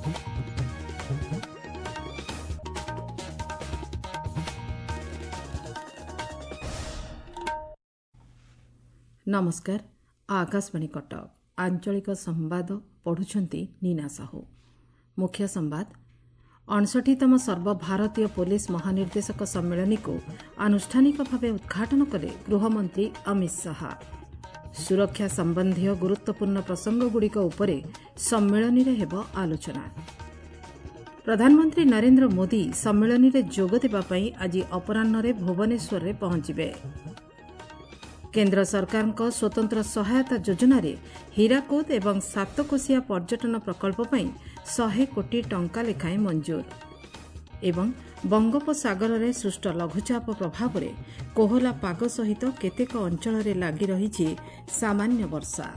नमस्कार। आकाशवाणी कटक आंचलिक संवाद पढ़ुछंती नीना साहू। मुख्य संवाद 59तम सर्वभारतीय पुलिस महानिर्देशक सम्मेलन को आनुष्ठानिक भाव उद्घाटन कले गृहमंत्री अमित शाह। सुरक्षा संबंधी गुरुत्वपूर्ण प्रसंगगुड़िक उपरे सम्मेलन रे हेब आलोचना। प्रधानमंत्री नरेंद्र मोदी सम्मेलन रे जोग देबा पई आज अपराह्न भुवनेश्वर रे पहुंचबे। केन्द्र सरकार स्वतंत्र सहायता योजन हीराकुद एवं सातकोशिया पर्यटन प्रकल्प पर 100 कोटी टंका लेखाएं मंजूर। एवं बंगोपसागर में सृष्ट लघुचाप प्रभाव में कोहला पाग सहित केतेक अंचल में लगी रही सामान्य वर्षा।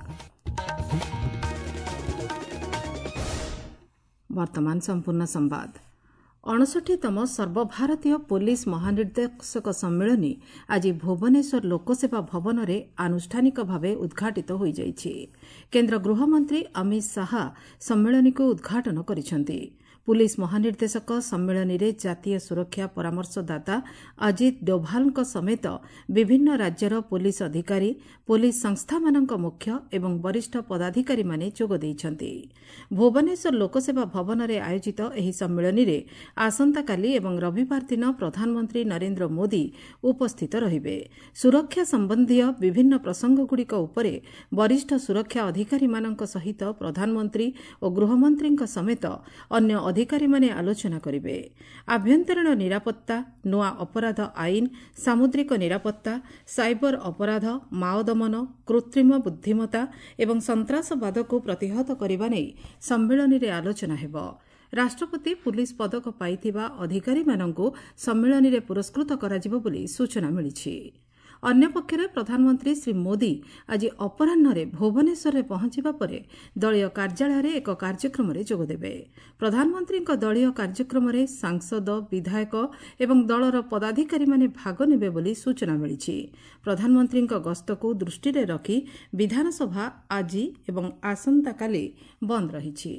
वर्तमान संपूर्ण संवाद। 59तम सर्वभारतीय पुलिस महानिर्देशक सम्मेलन आज भुवनेश्वर लोकसेवा भवन में आनुष्ठानिक भाव उद्घाटित हो जाइछि। केन्द्र गृहमंत्री अमित शाह सम्मेलन को उद्घाटन करिसेंति। पुलिस महानिर्देशक सम्मेलन में जातीय सुरक्षा परामर्शदाता अजित डोभाल समेत विभिन्न राज्यर पुलिस अधिकारी, पुलिस संस्था मानक मुख्य एवं वरिष्ठ पदाधिकारी माने जोग देइछंति। भुवनेश्वर लोकसेवा भवन में आयोजित एही सम्मेलन में आसंताकाली एवं रविवार दिन प्रधानमंत्री नरेंद्र मोदी उपस्थित रहिबे। सुरक्षा संबंधी विभिन्न प्रसंगगुड़िक उपरे वरिष्ठ सुरक्षा अधिकारी मानक सहित प्रधानमंत्री और गृहमंत्री समेत अन्य अधिकारी माने आलोचना करिवे। आभ्यंतरीण निरापत्ता, नुआ अपराध आईन, सामुद्रिक निरापत्ता, साइबर अपराध, माओ दमन, कृत्रिम बुद्धिमत्ता एवं सन्त्रासवाद को प्रतिहत करने नहीं सम्मेलन में आलोचना हेब। राष्ट्रपति पुलिस पदक पाइथिबा अधिकारी मानंकु सम्मेलन में पुरस्कृत कराजिबो बोली सूचना मिलिछि। अन्य पक्षरे प्रधानमंत्री श्री मोदी आज अपराह्न भुवनेश्वर में पहुंचवा पर दलीय कार्यालय एक कार्यक्रम में जोगदेवे। प्रधानमंत्री दलीय कार्यक्रम में सांसद, विधायक एवं दलर पदाधिकारी माने भाग नेबे बोली सूचना मिलिछि। प्रधानमंत्री गस्त को दृष्टि में रखी विधानसभा आज एवं आसंता काली बंद रहिछि।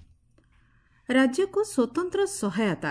राज्य को स्वतंत्र सहायता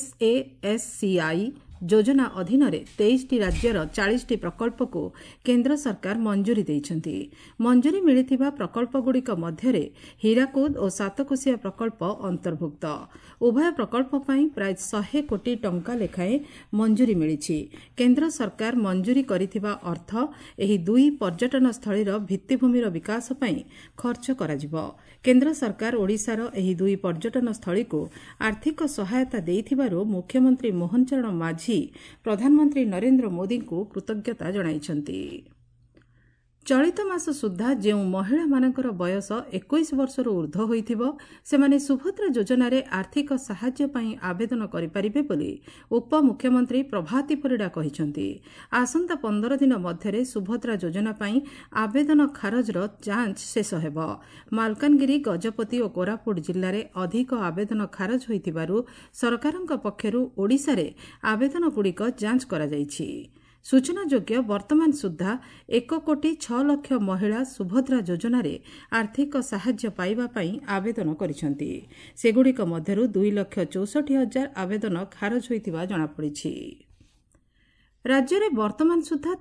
SASCI योजना अधीन 23टी राज्यर 40टी प्रकल्प को केन्द्र सरकार मंजूरी देइछंती। मंजूरी मिलिथिबा प्रकल्पगुड़िक मध्यरे हीराकुद और सातकोशिया प्रकल्प अंतर्भुक्त। उभय प्रकल्प पई प्राय 100 कोटी टंका लेखाएं मंजूरी मिलिछि। केन्द्र सरकार मंजूरी करिथिबा अर्थ एही दुई पर्यटन स्थलीर भित्तिभूमिर विकास पई खर्च कराजिबो। केन्द्र सरकार ओडिशार एही दुई पर्यटन स्थली को आर्थिक सहायता देइथिबारु मुख्यमंत्री मोहन चरण माझी प्रधानमंत्री नरेंद्र मोदी को कृतज्ञता जणाइछंती। चलित मास सुधा जो महिला मानकर बयस 21 वर्षर ऊर्ध्व होइथिबो सेमाने सुभद्रा योजना रे आर्थिक सहायता पई आवेदन करि परिबे बोली उपमुख्यमंत्री प्रभाती परिडा कहिसंती। आसंता 15 दिन मध्यरे सुभद्रा योजना पई आवेदन खारजर जांच शेष हेबो। मालकानगिरी, गजपति और कोरापुट जिल्ला रे अधिक आवेदन खारज होइथिबारु सरकारक पक्षरु ओडिसा रे आवेदन गुड़िक जांच करा जाइछि। सूचनायोग्य वर्तमान सुधा 1,06 लाख महिला सुभद्रा योजना रे आर्थिक सहायता पाइबा पई आवेदन करिसंती। सेगुड़िक मध्यरु 2,64,000 आवेदन खारज होइतिबा जणा पड़िछि। राज्य में वर्तमान सुधा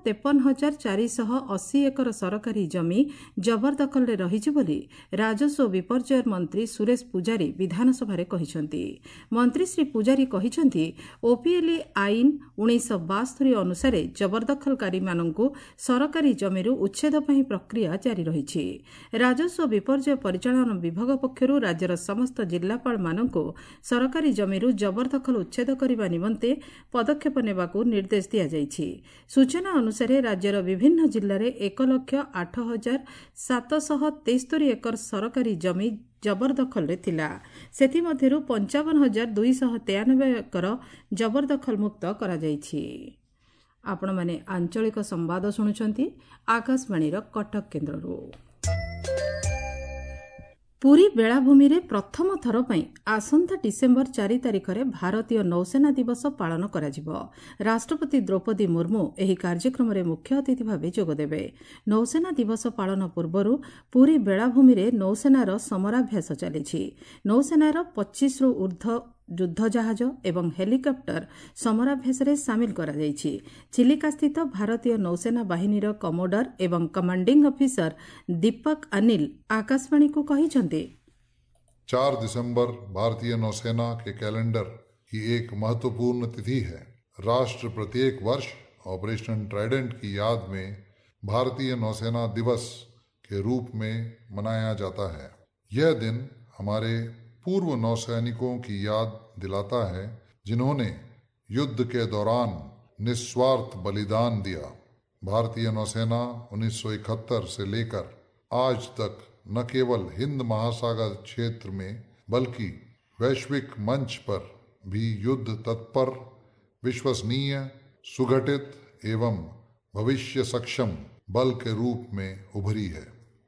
53,480 एकर सरकारी जमी जबरदखल रे रहिछि बोली राजस्व विपर्यय मंत्री सुरेश पुजारी विधानसभा रे कहिसंती। मंत्री श्री पुजारी कहिसंती ओपीएल आईन 1972 अनुसार जबरदखलकारी मानंकु सरकारी जमीरु उच्छेद पई प्रक्रिया जारी रहिछि। राजस्व विपर्यय परिचालन विभाग पक्षरु राज्यर समस्त जिल्लापाल मानंकु सरकारी जमीरु जबरदखल उच्छेद करबा निमंते पदक्षेप नेबाकु निर्देश दिया जाइछि। सूचना अनुसार राज्यर विभिन्न जिल्ला रे 1,08,773 एकर सरकारी जमी जबरदखल रे थिला। सेथि मध्यरु 55,293 एकर जबरदखल मुक्त करा जाइछि। आपण माने आंचलिक संवाद सुनुछंती आकाशवाणी रो कटक केन्द्ररू। ପୁରୀ ବେଳାଭୂମିରେ ପ୍ରଥମ ଥର ପାଇଁ ଆସନ୍ତା ଡିସେମ୍ବର 4 ତାରିଖରେ ଭାରତୀୟ ନୌସେନା ଦିବସ ପାଳନ କରାଯିବ। ରାଷ୍ଟ୍ରପତି ଦ୍ରୌପଦୀ ମୁର୍ମୁ ଏହି କାର୍ଯ୍ୟକ୍ରମରେ ମୁଖ୍ୟ ଅତିଥି ଭାବେ ଯୋଗଦେବେ। ନୌସେନା ଦିବସ ପାଳନ ପୂର୍ବରୁ ପୁରୀ ବେଳାଭୂମିରେ ନୌସେନାର ସମରାଭ୍ୟାସ ଚାଲିଛି। ନୌସେନାର 25ରୁ ଊର୍ଦ୍ଧ୍ୱ ଯୁଦ୍ଧ ଜାହାଜ ଏବଂ ହେଲିକପ୍ଟର ସମରାଭ୍ୟାସରେ ସାମିଲ କରାଯାଇଛି। ଚିଲିକାସ୍ଥିତ ଭାରତୀୟ ନୌସେନା ବାହିନୀର କମୋଡର ଏବଂ କମାଣ୍ଡିଂ ଅଫିସର दीपक अनिल आकाशवाणी को କହିଛନ୍ତି 4 दिसंबर भारतीय नौसेना के कैलेंडर की एक महत्वपूर्ण तिथि है। राष्ट्र प्रत्येक वर्ष ऑपरेशन ट्राइडेंट की याद में भारतीय नौसेना दिवस के रूप में मनाया जाता है। यह दिन हमारे पूर्व नौसैनिकों की याद दिलाता है जिन्होंने युद्ध के दौरान निस्वार्थ बलिदान दिया। भारतीय नौसेना 1971 से लेकर आज तक न केवल हिंद महासागर क्षेत्र में बल्कि वैश्विक मंच पर भी युद्ध तत्पर, विश्वसनीय, सुगठित एवं भविष्य सक्षम बल के रूप में उभरी है।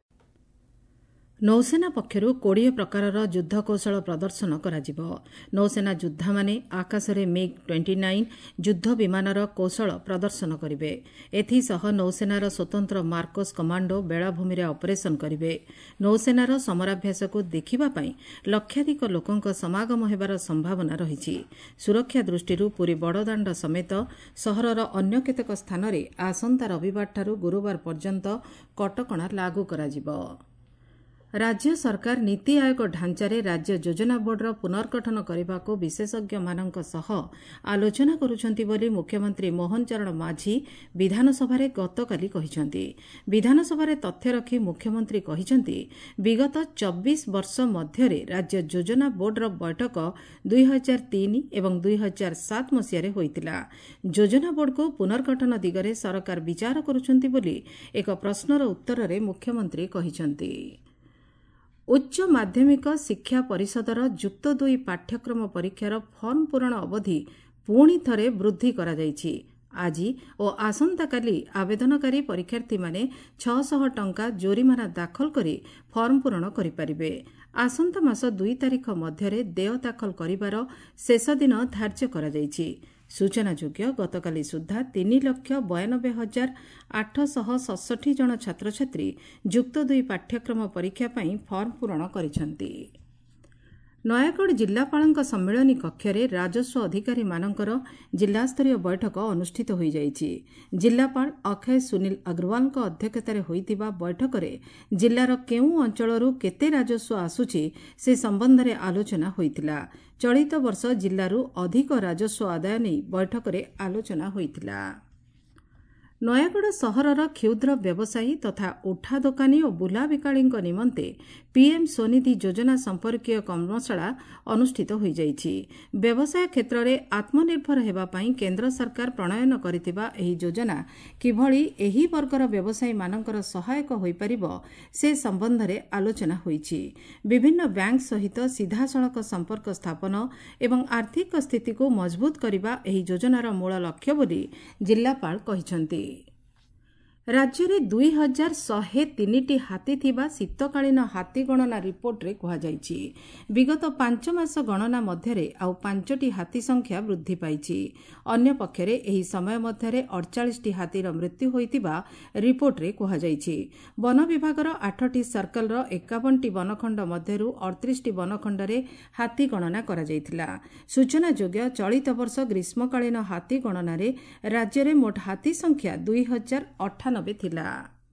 नौसेना पक्षरू 20 प्रकारर युद्ध कौशल प्रदर्शन कराजिब। नौसेना योद्धामाने आकाशरे MiG-29 युद्ध विमानर कौशल प्रदर्शन करिवे। एथिसह नौसेनार स्वतंत्र मार्कोस कमांडो बेलाभूमि ऑपरेशन करिवे। नौसेनार समराभ्यासको देखिबा पई लक्षाधिक लोकंक समागम हेबार संभावना रहिछि। सुरक्षा दृष्टिरू पुरी बड़दाण्ड समेत सहरर अन्य केतेक स्थानरे आसंता रविवारठारू गुरुवार पर्यंत कटकणा लागू कराजिब। राज्य सरकार नीति आयोग ढांचारे राज्य योजना बोर्डर पुनर्गठन करने को विशेषज्ञ सह आलोचना करुछंती बोली मुख्यमंत्री मोहन चरण माझी विधानसभा गतकाली कहिसंती। विधानसभा तथ्य रखी मुख्यमंत्री कहिसंती विगत 24 वर्ष मध्यरे राज्य योजना बोर्डर बैठक 2003 एवं 2007 मसीह होइतिला। योजना बोर्ड को पुनर्गठन दिगरे सरकार विचार करुछंती बोली एक प्रश्नर उत्तर रे मुख्यमंत्री कहिसंती। उच्च माध्यमिक शिक्षा परिषदर युक्त 2 पाठ्यक्रम परीक्षार फर्म पूरण अवधि पुणी थरे वृद्धि करा जायछि। आज और आसंताकाली आवेदनकारी परीक्षार्थी माने 600 टंका जोरिमाना दाखल करी फर्म पूरण करिपारिबे। आसंता मास 2 तारिख मध्यरे देय दाखल करिबार शेष दिन धार्य करा जायछि। सूचनायोग्य गतकाली सुधा 3,92,867 जन छात्र छात्री युक्त 2 पाठ्यक्रम परीक्षा पई फर्म पूरण करिसंती। नयागढ़ जिलापालଙ୍କ सम्मेलनी कक्षरे राजस्व अधिकारी मानकर जिलास्तरीय बैठक अनुष्ठित होई जाइछि। जिलापाल अक्षय सुनील अग्रवालଙ୍କ अध्यक्षतारे होइतिबा बैठकरे जिल्लार केउ अंचलरू केते राजस्व आसुछि से संबंधरे आलोचना होइतिला। चलित वर्ष जिल्लारू अधिक राजस्व आदाय नै बैठकरे आलोचना होइतिला। नयागढ़ सहरर क्षुद्र व्यवसायी तथा उठा दोकानी और बुला बिकाळीଙ୍କ निमंते पीएम स्वनिधि योजना संपर्कीय कर्मशाला अनुष्ठित होई जाइछि। व्यवसाय क्षेत्र में आत्मनिर्भर हेबा पई केंद्र सरकार प्रणयन करितिबा एही योजना किभଳି एही वर्गर व्यवसायी मानकर सहायक होई परिबो से संबंध रे आलोचना होईछि। विभिन्न बैंक सहित सीधासळख संपर्क स्थापन एवं आर्थिक स्थिति को मजबूत करिबा एही योजनार मूल लक्ष्य बोली जिल्लापाल कहिसंती। राज्य में 2103 हाथी थिबा शीतकालीन हाथी गणना रिपोर्ट रे कहा जायछि। विगत 5 मास गणना मध्यरे आउ 5टी हाथी संख्या वृद्धि पाइछि। अन्य पक्षरे एही समय मध्यरे 48टी हाथीर मृत्यु होइतिबा रिपोर्ट रे कहा जायछि। वन विभागर 8टी सर्कल रो 51टी वनखंड मध्यरु 38टी वनखंड रे हाथी गणना करा जायतिला। सूचनायोग्य चलित वर्ष ग्रीष्मकालीन हाथी गणना रे राज्य रे मोट हाथी संख्या 2098 थिला।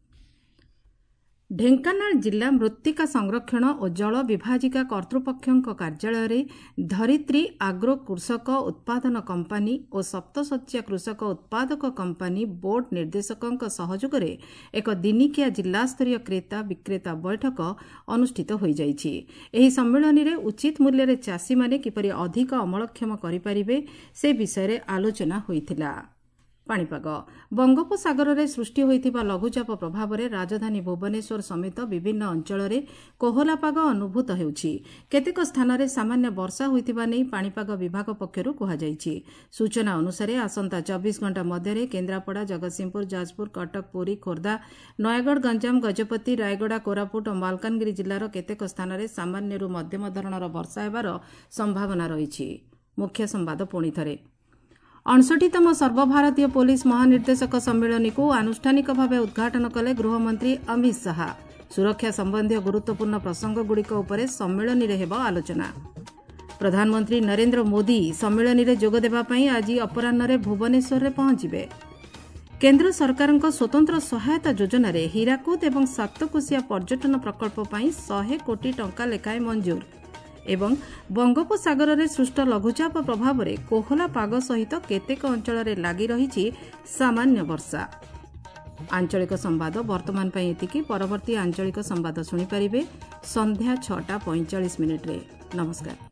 ढेंकानाल जिला मृत्तिका संरक्षण और जल विभाजिका कर्तृपक्षों कार्यालय रे धरित्री आग्रो कृषक उत्पादन कंपानी और सप्तशଯ୍ୟା कृषक उत्पादक कंपानी बोर्ड निर्देशकों सहयोग रे एक दिनिकिया जिलास्तरीय क्रेता विक्रेता बैठक अनुष्ठित होई जाइछि। एही सम्मेलन रे उचित मूल्य रे चाषी माने किपरि अधिक अमलक्षम करि परिबे से विषय रे आलोचना होइथिला। पाणीपाग बंगोपसागରରେ सृष्टि होइथिबा लघुचाप प्रभावरे राजधानी भुवनेश्वर समेत विभिन्न अंचଳରେ कोहला पाग अनुभूत हेउछि। केतेक स्थानरे सामान्य वर्षा होइथिबा नै पाणीपाग विभाग पक्षरु कुहाଯାଇଛି। सूचना अनुसार आसंता 24 घंटा मध्यरे केन्द्रापड़ा, जगतसिंहपुर, जाजपुर, कटक, पुरी, खोर्धा, नयगढ़, गंजाम, गजपति, रायगड़ा, कोरापुट और मालकानगिरी जिल्लार केतेक स्थानरे सामान्यरू मध्यम धरणर वर्षा हेबार संभावना रहिछि। मुख्य संवाद पुणी थरे 59तम सर्वभारतीय पुलिस महानिर्देशक सम्मेलन को आनुष्ठानिक भाव उद्घाटन कले गृहमंत्री अमित शाह। सुरक्षा संबंधी गुरुत्वपूर्ण प्रसंगगुड़िक उपरे सम्मेलन रे हेबो आलोचना। प्रधानमंत्री नरेंद्र मोदी सम्मेलन रे जोग देबा पई आज अपराह्न रे भुवनेश्वर रे पहुंचिबे। केन्द्र सरकार स्वतंत्र सहायता योजना रे हीराकुद एवं सातकोशिया पर्यटन प्रकल्प पई 100 कोटी टंका लेखाएं मंजूर एवं बंगोपसागर रे सृष्ट लघुचाप प्रभाव रे कोहला पाग सहित केतेक अंचल रे लागी रहिछि सामान्य वर्षा। आंचलिक संवाद वर्तमान पई एतिकी। परवर्ती आंचलिक संवाद सुनि परिबे संध्या 6:45 रे। नमस्कार।